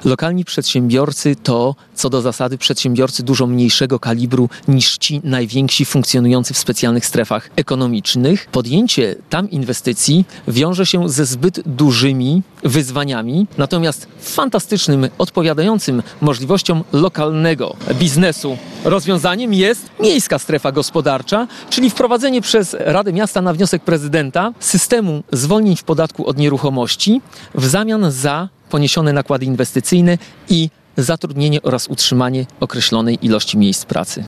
Lokalni przedsiębiorcy to, co do zasady, przedsiębiorcy dużo mniejszego kalibru niż ci najwięksi funkcjonujący w specjalnych strefach ekonomicznych. Podjęcie tam inwestycji wiąże się ze zbyt dużymi wyzwaniami, natomiast fantastycznym, odpowiadającym możliwościom lokalnego biznesu rozwiązaniem jest miejska strefa gospodarcza, czyli wprowadzenie przez Radę Miasta na wniosek prezydenta systemu zwolnień w podatku od nieruchomości w zamian za poniesione nakłady inwestycyjne i zatrudnienie oraz utrzymanie określonej ilości miejsc pracy.